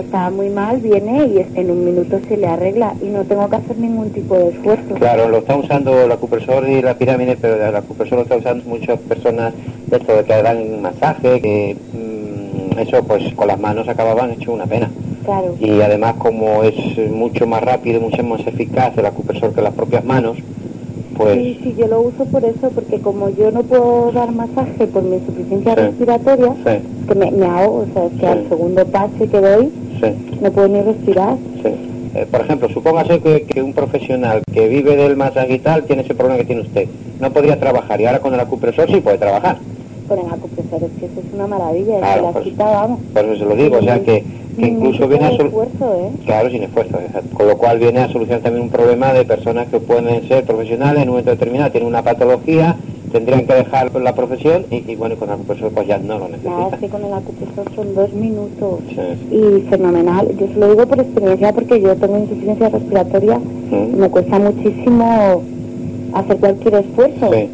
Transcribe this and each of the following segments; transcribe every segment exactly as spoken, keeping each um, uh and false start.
está muy mal, viene y en un minuto se le arregla y no tengo que hacer ningún tipo de esfuerzo. Claro, lo está usando el acupresor y la pirámide, pero el acupresor lo está usando muchas personas de esto de que dan masaje, que mmm, eso pues con las manos acababan hecho una pena. Claro. Y además como es mucho más rápido, mucho más eficaz el acupresor que las propias manos, pues... Sí, sí, yo lo uso por eso, porque como yo no puedo dar masaje por mi insuficiencia sí. respiratoria, sí. que me, me ahogo, o sea, es que sí. al segundo pase que doy, sí. no puedo ni respirar. Sí. Eh, por ejemplo, supóngase que, que un profesional que vive del masaje y tal tiene ese problema que tiene usted. No podría trabajar y ahora con el acupresor sí puede trabajar. Con el acupresor es que eso es una maravilla, claro, es que la pues, cita, vamos. Por eso se lo digo, o sea que, que incluso viene a solucionar... ¿eh? Claro, sin esfuerzo, exacto. Con lo cual viene a solucionar también un problema de personas que pueden ser profesionales en un momento determinado, tienen una patología, tendrían que dejar la profesión y, y bueno, con el acupresor pues ya no lo necesitan. Nada, es que con el acupresor son dos minutos sí. y fenomenal. Yo se lo digo por experiencia porque yo tengo insuficiencia respiratoria ¿Mm? y me cuesta muchísimo hacer cualquier esfuerzo. Sí.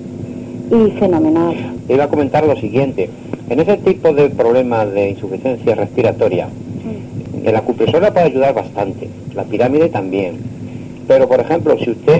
Y fenomenal. Iba a comentar lo siguiente. En ese tipo de problemas de insuficiencia respiratoria, mm. el acupresor le puede ayudar bastante, la pirámide también. Pero, por ejemplo, si usted,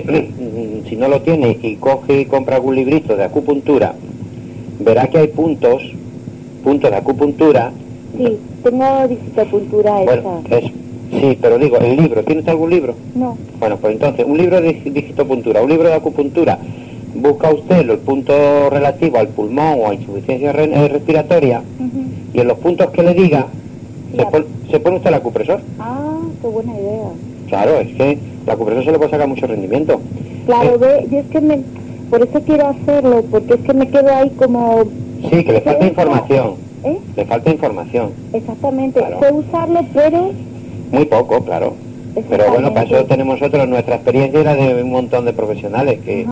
si no lo tiene y coge y compra algún librito de acupuntura, verá que hay puntos, puntos de acupuntura. Sí, tengo digitopuntura hecha. Bueno, es, sí, pero digo, el libro, ¿tiene usted algún libro? No. Bueno, pues entonces, un libro de digitopuntura, un libro de acupuntura, busca usted el punto relativo al pulmón o a insuficiencia re respiratoria uh-huh. y en los puntos que le diga se, pon, se pone usted el acupresor. Ah, qué buena idea. Claro, es que el acupresor se le puede sacar mucho rendimiento. Claro, eh, ve, yo es que me, por eso quiero hacerlo, porque es que me quedo ahí como... Sí, que le falta información. ¿Eh? Le falta información. Exactamente, claro. sé usarlo, pero... Muy poco, claro. Pero bueno, para eso tenemos nosotros nuestra experiencia y la de un montón de profesionales que... Uh-huh.